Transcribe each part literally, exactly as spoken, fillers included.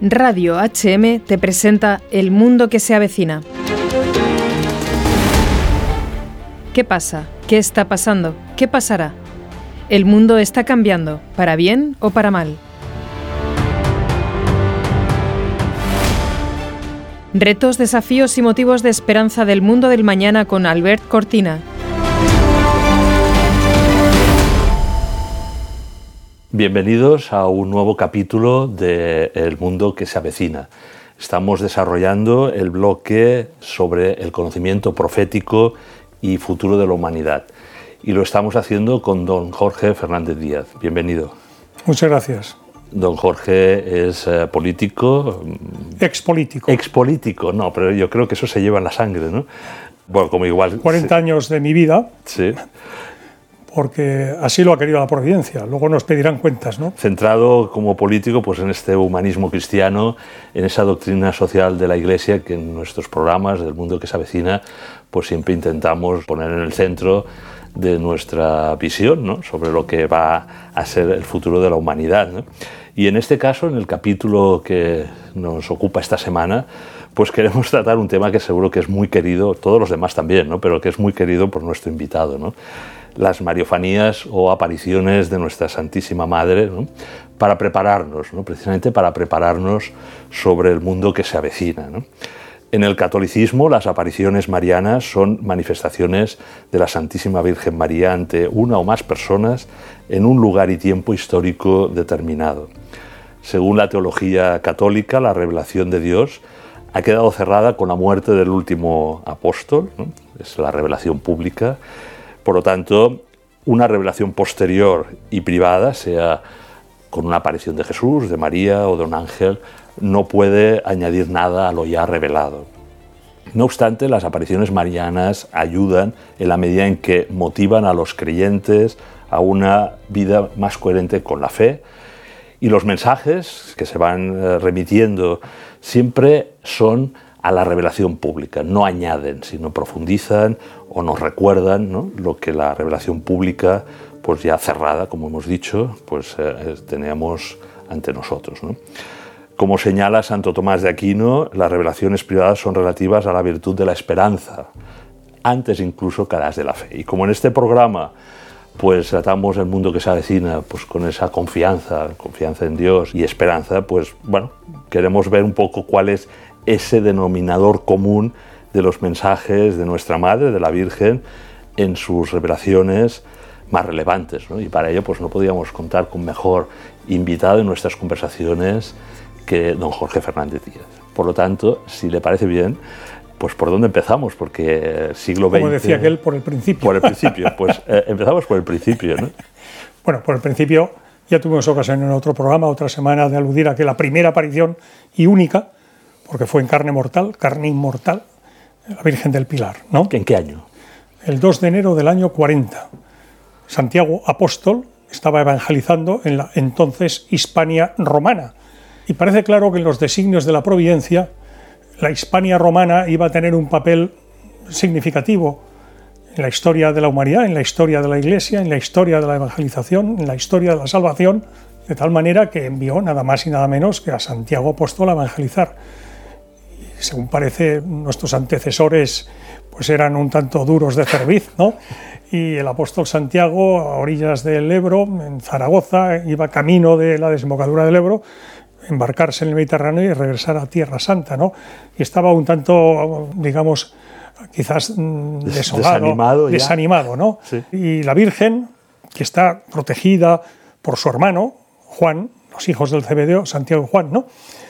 Radio H M te presenta El mundo que se avecina. ¿Qué pasa? ¿Qué está pasando? ¿Qué pasará? El mundo está cambiando, ¿para bien o para mal? Retos, desafíos y motivos de esperanza del mundo del mañana con Albert Cortina. Bienvenidos a un nuevo capítulo de El mundo que se avecina. Estamos desarrollando el bloque sobre el conocimiento profético y futuro de la humanidad. Y lo estamos haciendo con don Jorge Fernández Díaz. Bienvenido. Muchas gracias. Don Jorge es eh, político. Expolítico. Expolítico, no, pero yo creo que eso se lleva en la sangre, ¿no? Bueno, como igual... cuarenta sí. años de mi vida. Sí. Porque así lo ha querido la providencia. Luego nos pedirán cuentas, ¿no? Centrado como político pues, en este humanismo cristiano, en esa doctrina social de la Iglesia que en nuestros programas del mundo que se avecina pues siempre intentamos poner en el centro de nuestra visión, ¿no? Sobre lo que va a ser el futuro de la humanidad, ¿no? Y en este caso, en el capítulo que nos ocupa esta semana, pues queremos tratar un tema que seguro que es muy querido, todos los demás también, ¿no? Pero que es muy querido por nuestro invitado, ¿no? Las mariofanías o apariciones de nuestra Santísima Madre, ¿no? Para prepararnos, ¿no? Precisamente para prepararnos sobre el mundo que se avecina, ¿no? En el catolicismo, las apariciones marianas son manifestaciones de la Santísima Virgen María ante una o más personas en un lugar y tiempo histórico determinado. Según la teología católica, la revelación de Dios ha quedado cerrada con la muerte del último apóstol, ¿no? Es la revelación pública. Por lo tanto, una revelación posterior y privada, sea con una aparición de Jesús, de María o de un ángel, no puede añadir nada a lo ya revelado. No obstante, las apariciones marianas ayudan en la medida en que motivan a los creyentes a una vida más coherente con la fe, y los mensajes que se van remitiendo siempre son a la revelación pública, no añaden, sino profundizan o nos recuerdan, ¿no? Lo que la revelación pública, pues ya cerrada, como hemos dicho, pues eh, teníamos ante nosotros, ¿no? Como señala Santo Tomás de Aquino, las revelaciones privadas son relativas a la virtud de la esperanza, antes incluso que a las de la fe. Y como en este programa pues tratamos el mundo que se avecina pues con esa confianza, confianza en Dios y esperanza, pues bueno, queremos ver un poco cuál es ese denominador común de los mensajes de nuestra Madre, de la Virgen, en sus revelaciones más relevantes, ¿no? Y para ello pues no podíamos contar con mejor invitado en nuestras conversaciones que don Jorge Fernández Díaz. Por lo tanto, si le parece bien, pues ¿por dónde empezamos? Porque siglo veinte... Como decía aquel, por el principio. Por el principio, pues eh, empezamos por el principio, ¿no? Bueno, por el principio ya tuvimos ocasión en otro programa, otra semana, de aludir a que la primera aparición y única, porque fue en carne mortal, carne inmortal, la Virgen del Pilar, ¿no? ¿En qué año? El dos de enero del año cuarenta. Santiago Apóstol estaba evangelizando en la entonces Hispania romana. Y parece claro que en los designios de la providencia, la Hispania romana iba a tener un papel significativo en la historia de la humanidad, en la historia de la Iglesia, en la historia de la evangelización, en la historia de la salvación, de tal manera que envió nada más y nada menos que a Santiago Apóstol a evangelizar. Y según parece, nuestros antecesores pues eran un tanto duros de cerviz, ¿no? Y el apóstol Santiago, a orillas del Ebro, en Zaragoza, iba camino de la desembocadura del Ebro, embarcarse en el Mediterráneo y regresar a Tierra Santa, ¿no? Y estaba un tanto, digamos, quizás desolado, desanimado, desanimado, ¿no? Sí. Y la Virgen, que está protegida por su hermano, Juan, los hijos del Zebedeo, Santiago y Juan, ¿no?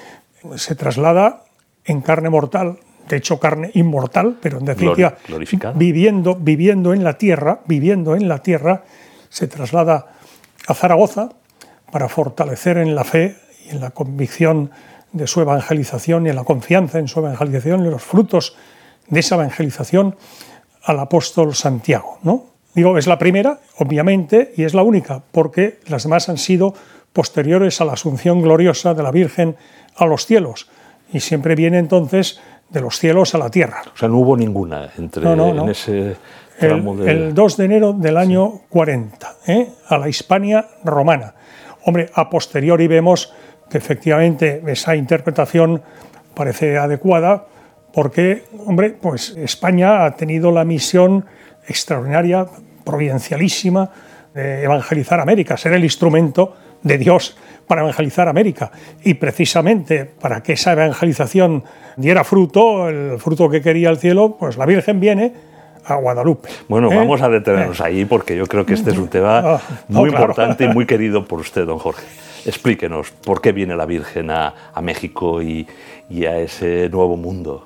Se traslada en carne mortal, de hecho carne inmortal, pero en definitiva viviendo, viviendo en la tierra, viviendo en la tierra, se traslada a Zaragoza para fortalecer en la fe y en la convicción de su evangelización y en la confianza en su evangelización y los frutos de esa evangelización al apóstol Santiago, ¿no? Digo, es la primera, obviamente, y es la única, porque las demás han sido posteriores a la asunción gloriosa de la Virgen a los cielos, y siempre viene entonces de los cielos a la tierra. O sea, no hubo ninguna entre no, no, no. en ese tramo el, de... el dos de enero del año sí. cuarenta, ¿eh? A la Hispania romana. Hombre, a posteriori vemos que efectivamente esa interpretación parece adecuada porque, hombre, pues España ha tenido la misión extraordinaria, providencialísima, de evangelizar América, ser el instrumento de Dios para evangelizar América. Y precisamente para que esa evangelización diera fruto, el fruto que quería el cielo, pues la Virgen viene a Guadalupe. Bueno, ¿eh? vamos a detenernos eh. ahí porque yo creo que este es un tema oh, muy oh, claro. importante y muy querido por usted, don Jorge. Explíquenos, ¿por qué viene la Virgen a, a México y, y a ese nuevo mundo?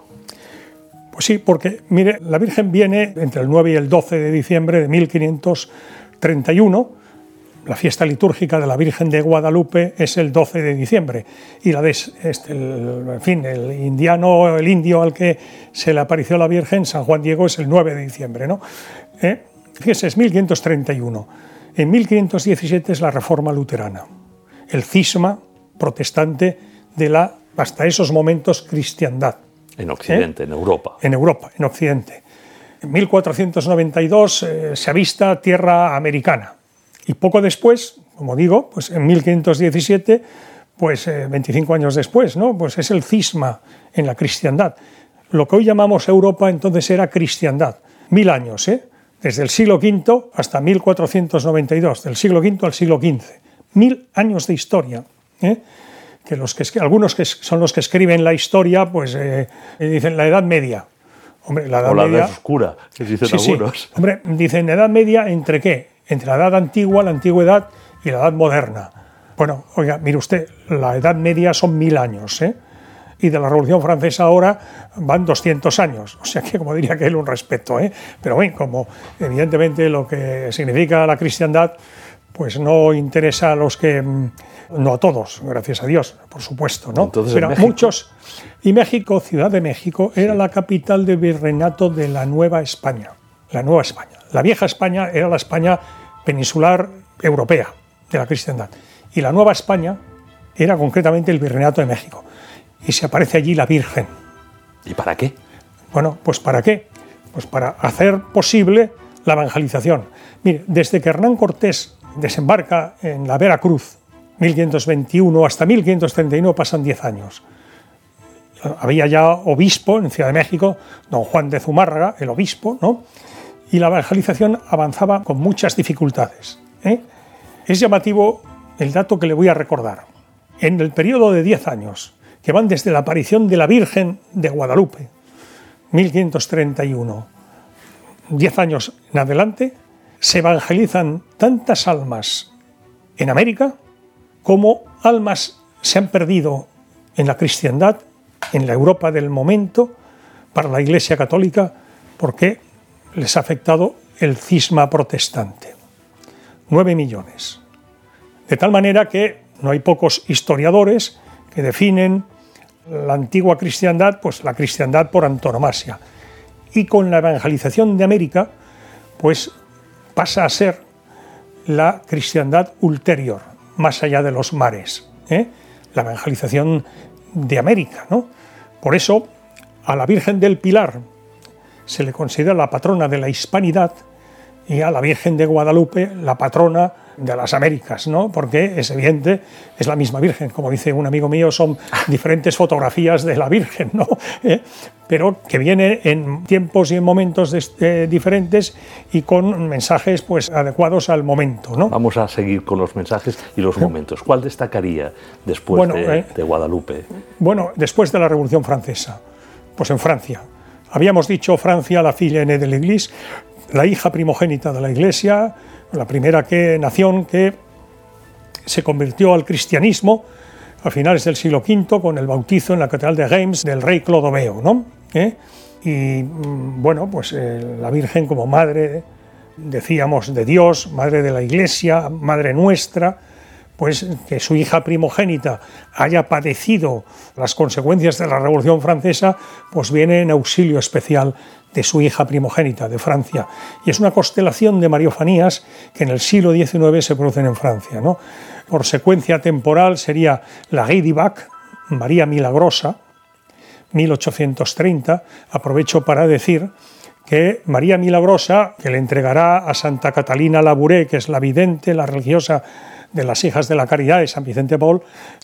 Pues sí, porque, mire, la Virgen viene entre el nueve y el doce de diciembre de mil quinientos treinta y uno, la fiesta litúrgica de la Virgen de Guadalupe es el doce de diciembre, y la de, este, el, en fin, el indiano, el indio al que se le apareció la Virgen, San Juan Diego, es el nueve de diciembre, ¿no? ¿Eh? Fíjese, es mil quinientos treinta y uno. En mil quinientos diecisiete es la Reforma Luterana, el cisma protestante de la, hasta esos momentos, cristiandad. En Occidente, ¿eh? en Europa. En Europa, en Occidente. En mil cuatrocientos noventa y dos eh, se avista tierra americana. Y poco después, como digo, pues en mil quinientos diecisiete, pues eh, veinticinco años después, ¿no? Pues es el cisma en la cristiandad. Lo que hoy llamamos Europa entonces era cristiandad. Mil años, ¿eh? Desde el siglo quinto hasta mil cuatrocientos noventa y dos, del siglo quinto al siglo quince. Mil años de historia, ¿eh? Que, los que algunos que son los que escriben la historia, pues eh, dicen la Edad Media. Hombre, la Edad o la Media, Edad Oscura, que dicen sí, algunos. Sí. Hombre, dicen Edad Media, ¿entre qué? Entre la Edad Antigua, la Antigüedad y la Edad Moderna. Bueno, oiga, mire usted, la Edad Media son mil años, ¿eh? Y de la Revolución Francesa ahora van doscientos años. O sea que, como diría que él, un respeto, ¿eh? Pero bueno, como evidentemente lo que significa la cristiandad, pues no interesa a los que... No a todos, gracias a Dios, por supuesto, ¿no? Entonces, pero México. muchos. Y México, Ciudad de México, era sí. la capital del virreinato de la Nueva España. La Nueva España. La vieja España era la España peninsular europea, de la cristiandad. Y la Nueva España era concretamente el virreinato de México. Y se aparece allí la Virgen. ¿Y para qué? Bueno, pues ¿para qué? Pues para hacer posible la evangelización. Mire, desde que Hernán Cortés desembarca en la Veracruz, mil quinientos veintiuno hasta mil quinientos treinta y uno pasan diez años. Había ya obispo en Ciudad de México, don Juan de Zumárraga, el obispo, ¿no? Y la evangelización avanzaba con muchas dificultades, ¿eh? Es llamativo el dato que le voy a recordar. En el periodo de diez años, que van desde la aparición de la Virgen de Guadalupe, mil quinientos treinta y uno, diez años en adelante, se evangelizan tantas almas en América como almas se han perdido en la cristiandad, en la Europa del momento, para la Iglesia Católica, porque les ha afectado el cisma protestante. Nueve millones. De tal manera que no hay pocos historiadores que definen la antigua cristiandad, pues la cristiandad por antonomasia. Y con la evangelización de América, pues pasa a ser la cristiandad ulterior, más allá de los mares, ¿eh? La evangelización de América, ¿no? Por eso, a la Virgen del Pilar se le considera la patrona de la hispanidad y a la Virgen de Guadalupe la patrona de las Américas, ¿no? Porque es evidente, es la misma Virgen, como dice un amigo mío, son diferentes fotografías de la Virgen, ¿no? ¿Eh? Pero que viene en tiempos y en momentos de, eh, diferentes y con mensajes pues adecuados al momento, ¿no? Vamos a seguir con los mensajes y los momentos. ¿Cuál destacaría después bueno, de, eh, de Guadalupe? Bueno, después de la Revolución Francesa, pues en Francia. Habíamos dicho Francia, la fille aînée de l'Église, la hija primogénita de la Iglesia, la primera que, nación que se convirtió al cristianismo a finales del siglo quinto con el bautizo en la catedral de Reims del rey Clodoveo, ¿no? ¿Eh? Y bueno, pues eh, la Virgen como madre, decíamos, de Dios, madre de la Iglesia, madre nuestra, pues que su hija primogénita haya padecido las consecuencias de la Revolución Francesa, pues viene en auxilio especial de su hija primogénita, de Francia. Y es una constelación de mariofanías que en el siglo diecinueve se producen en Francia, ¿no? Por secuencia temporal sería la Guy d'Ibac, María Milagrosa, mil ochocientos treinta. Aprovecho para decir que María Milagrosa, que le entregará a Santa Catalina Labouré, que es la vidente, la religiosa de las Hijas de la Caridad de San Vicente Paul,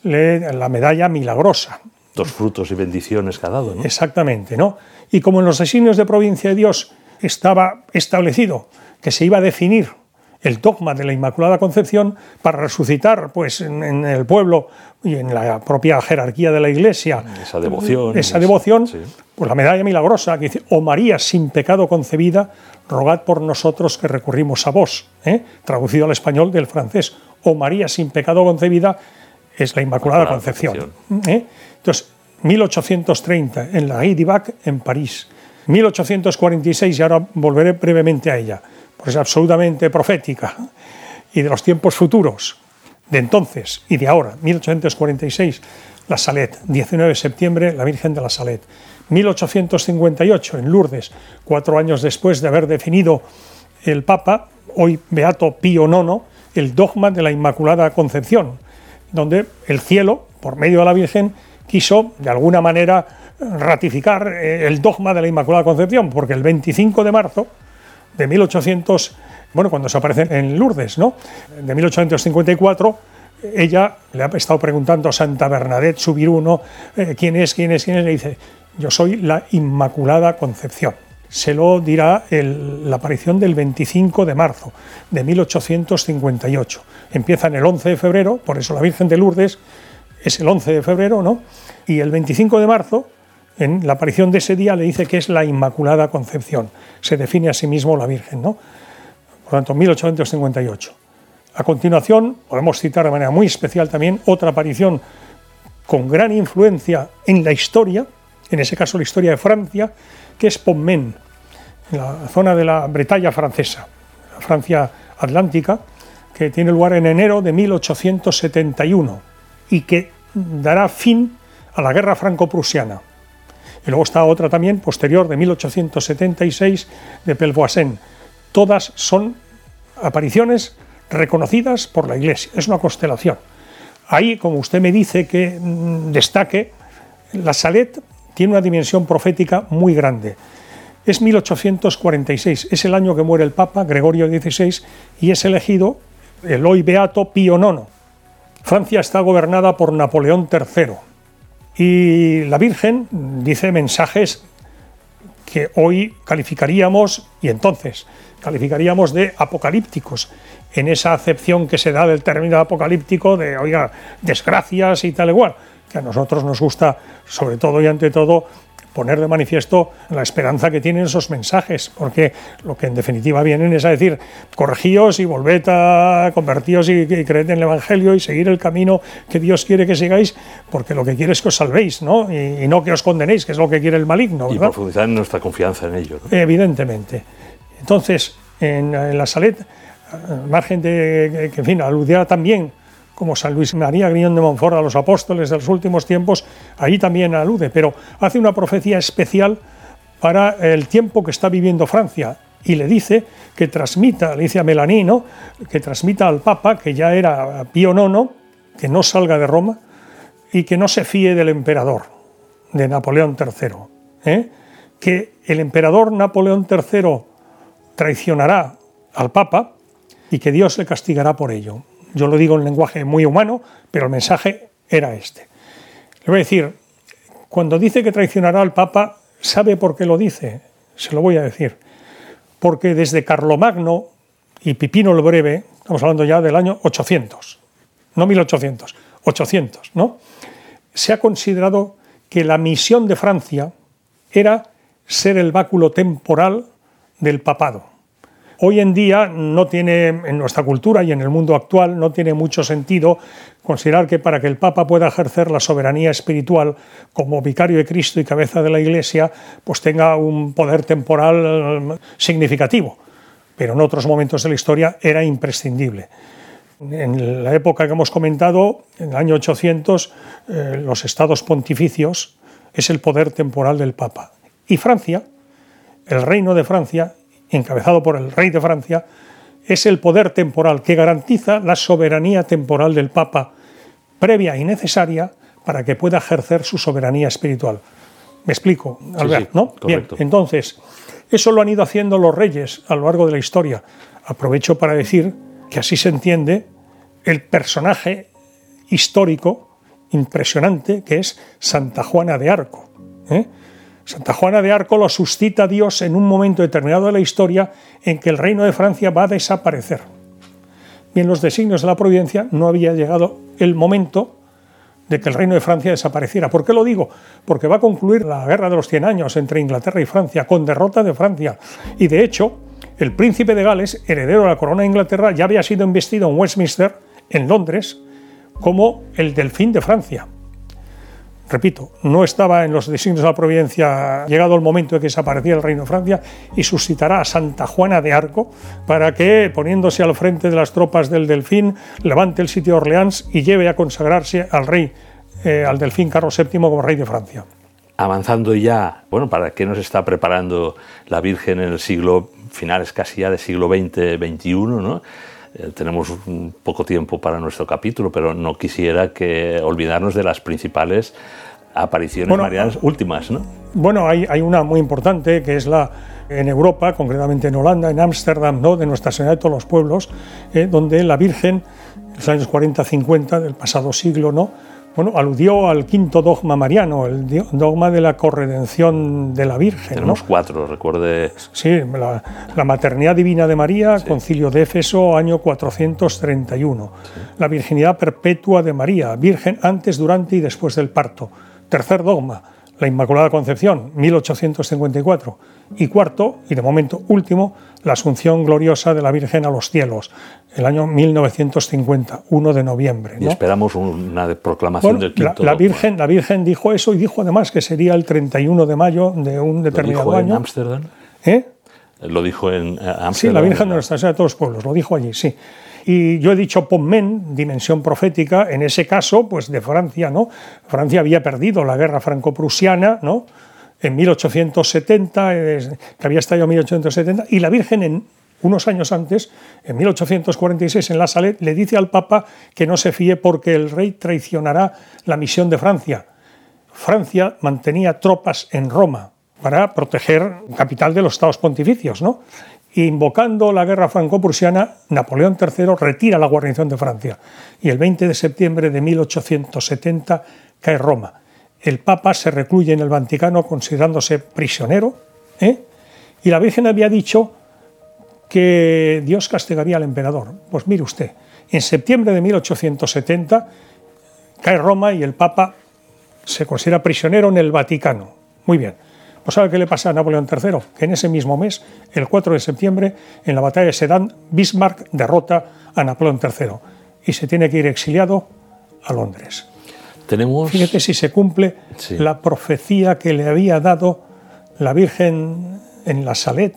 la medalla milagrosa. Dos frutos y bendiciones que ha dado, ¿no? Exactamente, ¿no? Y como en los designios de provincia de Dios estaba establecido que se iba a definir el dogma de la Inmaculada Concepción para resucitar, pues, en, en el pueblo y en la propia jerarquía de la Iglesia esa devoción, esa devoción sí. Pues la medalla milagrosa que dice: "Oh María sin pecado concebida, rogad por nosotros que recurrimos a vos", ¿eh? Traducido al español del francés. "Oh María sin pecado concebida" es la Inmaculada Inmaculada Concepción, ¿eh? Entonces, mil ochocientos treinta en la Rue du Bac en París, mil ochocientos cuarenta y seis, y ahora volveré brevemente a ella, pues es absolutamente profética, y de los tiempos futuros, de entonces y de ahora. Mil ochocientos cuarenta y seis, la Salette, diecinueve de septiembre, la Virgen de la Salette. mil ochocientos cincuenta y ocho, en Lourdes, cuatro años después de haber definido el Papa, hoy Beato Pío nono, el dogma de la Inmaculada Concepción, donde el cielo, por medio de la Virgen, quiso de alguna manera ratificar el dogma de la Inmaculada Concepción, porque el veinticinco de marzo de mil ochocientos, bueno, cuando se aparece en Lourdes, ¿no?, de mil ochocientos cincuenta y cuatro, ella le ha estado preguntando a Santa Bernadette Soubirous, eh, ¿quién es, quién es, quién es? Le dice: "Yo soy la Inmaculada Concepción". Se lo dirá el, la aparición del veinticinco de marzo de mil ochocientos cincuenta y ocho. Empieza en el once de febrero, por eso la Virgen de Lourdes es el once de febrero, ¿no? Y el veinticinco de marzo, en la aparición de ese día, le dice que es la Inmaculada Concepción. Se define a sí mismo la Virgen, ¿no? Por lo tanto, mil ochocientos cincuenta y ocho. A continuación, podemos citar de manera muy especial también otra aparición con gran influencia en la historia, en ese caso la historia de Francia, que es Pontmain, en la zona de la Bretaña francesa, la Francia atlántica, que tiene lugar en enero de mil ochocientos setenta y uno y que dará fin a la guerra franco-prusiana. Y luego está otra también, posterior, de mil ochocientos setenta y seis, de Pelvoisin. Todas son apariciones reconocidas por la Iglesia. Es una constelación. Ahí, como usted me dice que mmm, destaque, la Salette tiene una dimensión profética muy grande. Es mil ochocientos cuarenta y seis, es el año que muere el Papa Gregorio dieciséis y es elegido el hoy beato Pío nono. Francia está gobernada por Napoleón tercero y la Virgen dice mensajes que hoy calificaríamos, y entonces calificaríamos, de apocalípticos, en esa acepción que se da del término apocalíptico de, oiga, desgracias y tal igual, que a nosotros nos gusta, sobre todo y ante todo, poner de manifiesto la esperanza que tienen esos mensajes, porque lo que en definitiva vienen es a decir: corregíos y volved a convertíos y, y creed en el Evangelio y seguir el camino que Dios quiere que sigáis, porque lo que quiere es que os salvéis, ¿no? Y, y no que os condenéis, que es lo que quiere el maligno, ¿verdad? Y profundizar en nuestra confianza en ello, ¿no? Evidentemente. Entonces, en, en la Salette, al margen de que, que en fin, aludiera también, como San Luis María Griñón de Montfort, a los apóstoles de los últimos tiempos, ahí también alude, pero hace una profecía especial para el tiempo que está viviendo Francia, y le dice que transmita, le dice a Melanie, ¿no?, que transmita al Papa, que ya era Pío nono, que no salga de Roma y que no se fíe del emperador, de Napoleón tercero, ¿eh? Que el emperador Napoleón tercero traicionará al Papa y que Dios le castigará por ello. Yo lo digo en lenguaje muy humano, pero el mensaje era este. Le voy a decir, cuando dice que traicionará al Papa, ¿sabe por qué lo dice? Se lo voy a decir. Porque desde Carlomagno y Pipino el Breve, estamos hablando ya del año ochocientos, no mil ochocientos, ochocientos, ¿no?, se ha considerado que la misión de Francia era ser el báculo temporal del papado. Hoy en día no tiene, en nuestra cultura y en el mundo actual, no tiene mucho sentido considerar que para que el Papa pueda ejercer la soberanía espiritual como vicario de Cristo y cabeza de la Iglesia, pues tenga un poder temporal significativo. Pero en otros momentos de la historia era imprescindible. En la época que hemos comentado, en el año ochocientos, eh, los estados pontificios es el poder temporal del Papa. Y Francia, el reino de Francia, encabezado por el rey de Francia, es el poder temporal que garantiza la soberanía temporal del Papa, previa y necesaria para que pueda ejercer su soberanía espiritual. ¿Me explico, Albert? Sí, sí, ¿no? Bien, entonces, eso lo han ido haciendo los reyes a lo largo de la historia. Aprovecho para decir que así se entiende el personaje histórico impresionante que es Santa Juana de Arco. ¿eh? Santa Juana de Arco lo suscita Dios en un momento determinado de la historia en que el reino de Francia va a desaparecer. Y en los designios de la providencia no había llegado el momento de que el reino de Francia desapareciera. ¿Por qué lo digo? Porque va a concluir la Guerra de los Cien Años entre Inglaterra y Francia, con derrota de Francia. Y de hecho, el príncipe de Gales, heredero de la corona de Inglaterra, ya había sido investido en Westminster, en Londres, como el delfín de Francia. Repito, no estaba en los designios de la providencia llegado el momento de que desapareciera el reino de Francia, y suscitará a Santa Juana de Arco para que, poniéndose al frente de las tropas del delfín, levante el sitio de Orleans y lleve a consagrarse al rey, eh, al delfín Carlos séptimo como rey de Francia. Avanzando ya, bueno, ¿para qué nos está preparando la Virgen en el siglo, finales casi ya del siglo veinte veintiuno, ¿no? Eh, tenemos un poco tiempo para nuestro capítulo, pero no quisiera que olvidarnos de las principales apariciones bueno, marianas últimas, ¿no? Bueno, hay, hay una muy importante que es la en Europa, concretamente en Holanda, en Ámsterdam, ¿no? De Nuestra Señora de todos los pueblos, eh, donde la Virgen, en los años cuarenta cincuenta del pasado siglo, ¿no? Bueno, aludió al quinto dogma mariano, el dogma de la corredención de la Virgen. Tenemos ¿no? cuatro, recuerde. Sí, la, la maternidad divina de María, sí. Concilio de Éfeso, año cuatrocientos treinta y uno. Sí. La virginidad perpetua de María, virgen antes, durante y después del parto. Tercer dogma, la Inmaculada Concepción, mil ochocientos cincuenta y cuatro. Y cuarto, y de momento último, la Asunción gloriosa de la Virgen a los cielos, el año mil novecientos cincuenta, primero de noviembre. ¿no? Y esperamos una proclamación bueno, del quinto la, la Virgen, la Virgen dijo eso y dijo además que sería el treinta y uno de mayo de un determinado año. ¿Lo dijo año. en Ámsterdam? ¿Eh? ¿Lo dijo en Ámsterdam? Sí, la Virgen de Nuestra Señora de todos los pueblos, lo dijo allí, sí. Y yo he dicho Pommen, dimensión profética, en ese caso, pues de Francia, ¿no? Francia había perdido la guerra franco-prusiana, ¿no? En mil ochocientos setenta, que había estallado en mil ochocientos setenta, y la Virgen en unos años antes, en mil ochocientos cuarenta y seis, en La Salette, le dice al Papa que no se fíe porque el rey traicionará la misión de Francia. Francia mantenía tropas en Roma para proteger la capital de los estados pontificios, ¿no? Y invocando la guerra franco-prusiana, Napoleón tercero retira la guarnición de Francia. Y el veinte de septiembre de mil ochocientos setenta cae Roma. El Papa se recluye en el Vaticano considerándose prisionero, ¿eh? Y la Virgen había dicho que Dios castigaría al emperador. Pues mire usted, en septiembre de mil ochocientos setenta cae Roma y el Papa se considera prisionero en el Vaticano. Muy bien. Pues ¿sabe qué le pasa a Napoleón tercero? Que en ese mismo mes, el cuatro de septiembre, en la batalla de Sedan, Bismarck derrota a Napoleón tercero y se tiene que ir exiliado a Londres. Tenemos... Fíjate si se cumple sí. la profecía que le había dado la Virgen en La Salette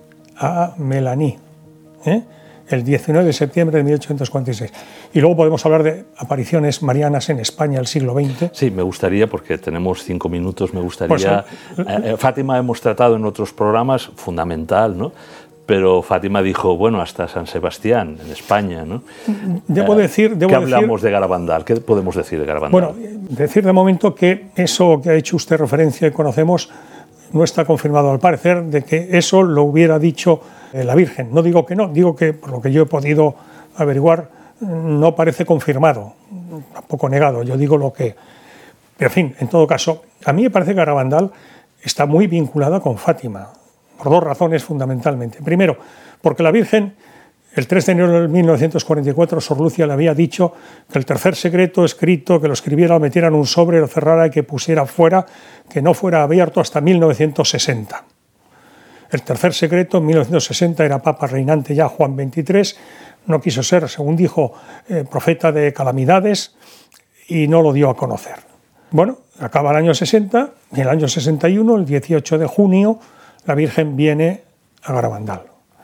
a Melanie, ¿eh? el diecinueve de septiembre de mil ochocientos cuarenta y seis. Y luego podemos hablar de apariciones marianas en España del siglo veinte. Sí, me gustaría, porque tenemos cinco minutos, me gustaría... Pues, eh, Fátima hemos tratado en otros programas, fundamental, ¿no? Pero Fátima dijo, bueno, hasta San Sebastián, en España, ¿no? Debo decir... Debo ¿Qué hablamos decir, de Garabandal? ¿Qué podemos decir de Garabandal? Bueno, decir de momento que eso que ha hecho usted referencia y conocemos no está confirmado al parecer, de que eso lo hubiera dicho la Virgen. No digo que no, digo que por lo que yo he podido averiguar no parece confirmado, tampoco negado, yo digo lo que... Pero en fin, en todo caso, a mí me parece que Garabandal está muy vinculada con Fátima, por dos razones fundamentalmente. Primero, porque la Virgen, el tres de enero de mil novecientos cuarenta y cuatro, Sor Lucia le había dicho que el tercer secreto escrito, que lo escribiera, lo metiera en un sobre, lo cerrara y que pusiera fuera, que no fuera abierto hasta mil novecientos sesenta. El tercer secreto, en mil novecientos sesenta, era Papa reinante ya Juan veintitrés, no quiso ser, según dijo, eh, profeta de calamidades y no lo dio a conocer. Bueno, acaba el año sesenta, y en el año sesenta y uno, el dieciocho de junio, la Virgen viene a Garabandal.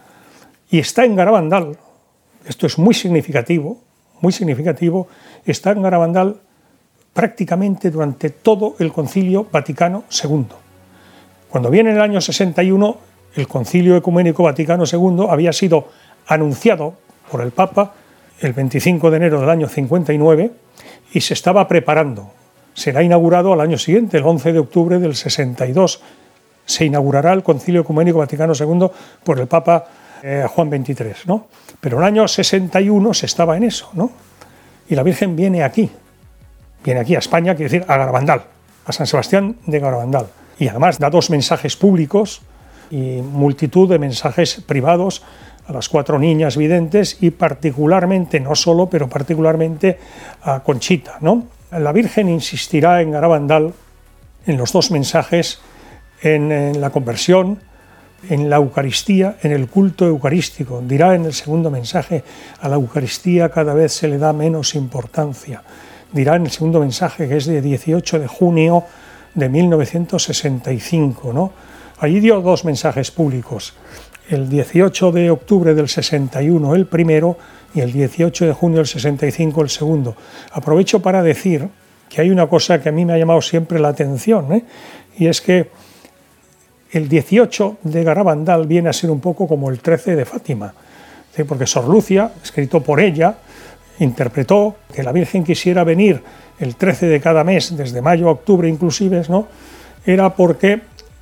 Y está en Garabandal, esto es muy significativo, muy significativo, está en Garabandal prácticamente durante todo el Concilio Vaticano segundo. Cuando viene en el año sesenta y uno, el Concilio Ecuménico Vaticano segundo había sido anunciado por el Papa el veinticinco de enero del año cincuenta y nueve y se estaba preparando. Será inaugurado al año siguiente, el once de octubre del sesenta y dos. Se inaugurará el Concilio Ecuménico Vaticano segundo por el Papa eh, Juan veintitrés, ¿no? Pero en el año sesenta y uno se estaba en eso, ¿no? Y la Virgen viene aquí, viene aquí a España, quiere decir a Garabandal, a San Sebastián de Garabandal. Y además da dos mensajes públicos y multitud de mensajes privados a las cuatro niñas videntes y particularmente, no solo, pero particularmente a Conchita, ¿no? La Virgen insistirá en Garabandal, en los dos mensajes, en, en la conversión, en la Eucaristía, en el culto eucarístico. Dirá en el segundo mensaje, a la Eucaristía cada vez se le da menos importancia. Dirá en el segundo mensaje, que es de dieciocho de junio de mil novecientos sesenta y cinco, ¿no? Allí dio dos mensajes públicos, el dieciocho de octubre del sesenta y uno el primero y el dieciocho de junio del sesenta y cinco el segundo. Aprovecho para decir que hay una cosa que a mí me ha llamado siempre la atención, ¿eh? Y es que el dieciocho de Garabandal viene a ser un poco como el trece de Fátima, ¿sí? Porque Sor Lucia, escrito por ella, interpretó que la Virgen quisiera venir el trece de cada mes, desde mayo a octubre inclusive, ¿no? Era porque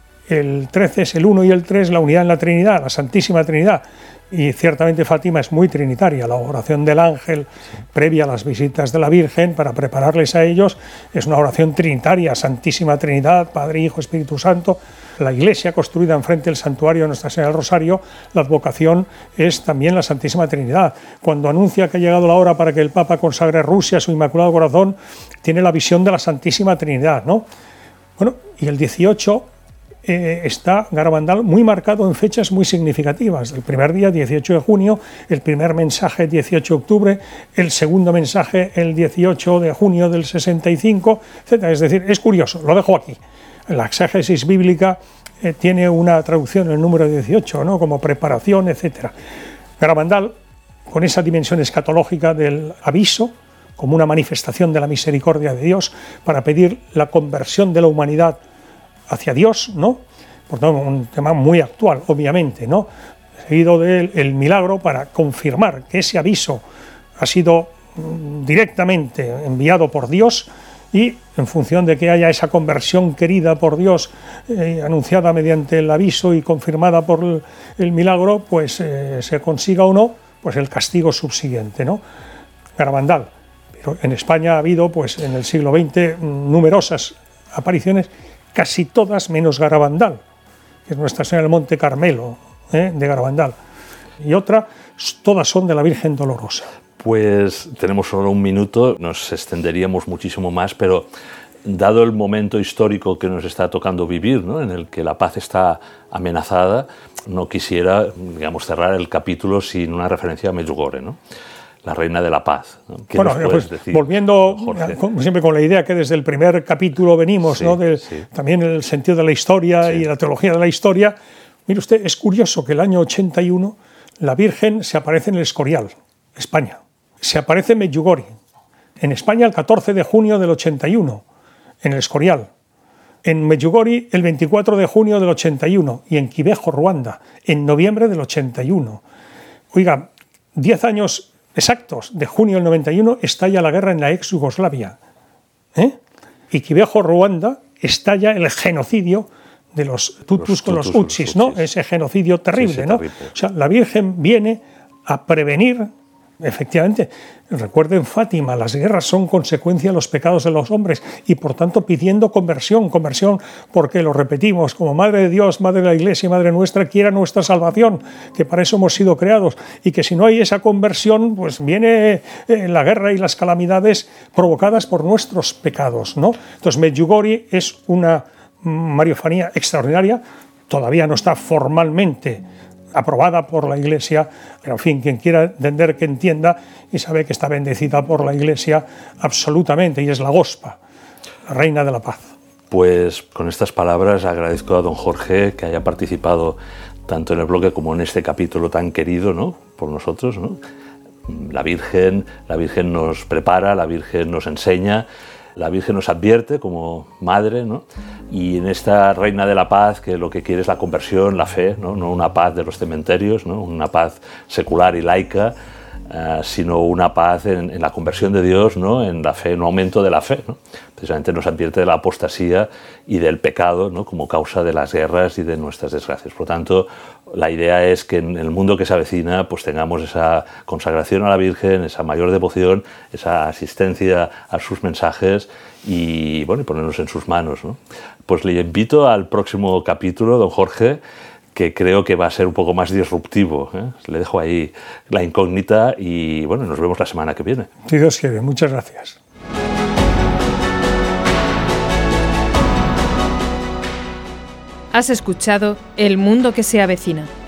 el trece es el uno y el tres, la unidad en la Trinidad, la Santísima Trinidad. Y ciertamente Fátima es muy trinitaria. La oración del ángel previa a las visitas de la Virgen para prepararles a ellos es una oración trinitaria, Santísima Trinidad, Padre, Hijo, Espíritu Santo. La iglesia construida enfrente del santuario de Nuestra Señora del Rosario, la advocación es también la Santísima Trinidad. Cuando anuncia que ha llegado la hora para que el Papa consagre Rusia a su Inmaculado Corazón, tiene la visión de la Santísima Trinidad, ¿no? Bueno, y el dieciocho eh, está Garabandal muy marcado en fechas muy significativas. El primer día, dieciocho de junio, el primer mensaje, dieciocho de octubre, el segundo mensaje, el dieciocho de junio del sesenta y cinco, etcétera. Es decir, es curioso, lo dejo aquí. La exégesis bíblica eh, tiene una traducción en el número dieciocho, ¿no? Como preparación, etcétera. Garabandal, con esa dimensión escatológica del aviso, como una manifestación de la misericordia de Dios para pedir la conversión de la humanidad hacia Dios, ¿no? Por tanto, un tema muy actual, obviamente, ¿no? Seguido del el milagro para confirmar que ese aviso ha sido directamente enviado por Dios y en función de que haya esa conversión querida por Dios, eh, anunciada mediante el aviso y confirmada por el, el milagro, pues eh, se consiga o no, pues el castigo subsiguiente, ¿no? Garabandal. Pero en España ha habido, pues en el siglo veinte, numerosas apariciones, casi todas menos Garabandal, que es Nuestra Señora del Monte Carmelo, ¿eh? de Garabandal. Y otra, todas son de la Virgen Dolorosa. Pues tenemos solo un minuto, nos extenderíamos muchísimo más, pero dado el momento histórico que nos está tocando vivir, ¿no? En el que la paz está amenazada, no quisiera, digamos, cerrar el capítulo sin una referencia a Medjugorje, ¿no? La reina de la paz, ¿no? ¿Qué bueno, nos puedes pues, decir, volviendo Jorge? Con, siempre con la idea que desde el primer capítulo venimos, Sí, ¿no? de, sí. También el sentido de la historia Sí. y la teología de la historia. Mire usted, es curioso que el año ochenta y uno la Virgen se aparece en el Escorial, España. Se aparece en Medjugorje, en España el catorce de junio del ochenta y uno, en el Escorial. En Medjugorje el veinticuatro de junio del ochenta y uno y en Quibejo, Ruanda, en noviembre del ochenta y uno. Oiga, diez años exactos de junio del noventa y uno estalla la guerra en la ex Yugoslavia. ¿Eh? Y Quibejo, Ruanda, estalla el genocidio de los tutus Los con los tutus, utsis, los ¿no? utsis. Ese genocidio terrible, Sí, sí, ¿no? terrible. O sea, la Virgen viene a prevenir. Efectivamente, recuerden Fátima, las guerras son consecuencia de los pecados de los hombres y por tanto pidiendo conversión, conversión porque lo repetimos, como Madre de Dios, Madre de la Iglesia y Madre nuestra, quiera nuestra salvación, que para eso hemos sido creados y que si no hay esa conversión, pues viene eh, la guerra y las calamidades provocadas por nuestros pecados, ¿no? Entonces Medjugorje es una mariofanía extraordinaria, todavía no está formalmente aprobada por la Iglesia, pero en fin, quien quiera entender que entienda y sabe que está bendecida por la Iglesia absolutamente, y es la Gospa, la Reina de la Paz. Pues con estas palabras agradezco a don Jorge que haya participado tanto en el bloque como en este capítulo tan querido, ¿no? Por nosotros, ¿no? La Virgen, la Virgen nos prepara, la Virgen nos enseña, la Virgen nos advierte como madre, ¿no? Y en esta Reina de la Paz, que lo que quiere es la conversión, la fe, ¿no? No una paz de los cementerios, ¿no? Una paz secular y laica, uh, sino una paz en, en la conversión de Dios, ¿no? En la fe, en un aumento de la fe, ¿no? Precisamente nos advierte de la apostasía y del pecado, ¿no? Como causa de las guerras y de nuestras desgracias. Por lo tanto, la idea es que en el mundo que se avecina pues tengamos esa consagración a la Virgen, esa mayor devoción, esa asistencia a sus mensajes y, bueno, y ponernos en sus manos, ¿no? Pues le invito al próximo capítulo, don Jorge, que creo que va a ser un poco más disruptivo, ¿eh? Le dejo ahí la incógnita y, bueno, nos vemos la semana que viene. Si Dios quiere. Muchas gracias. Has escuchado El mundo que se avecina.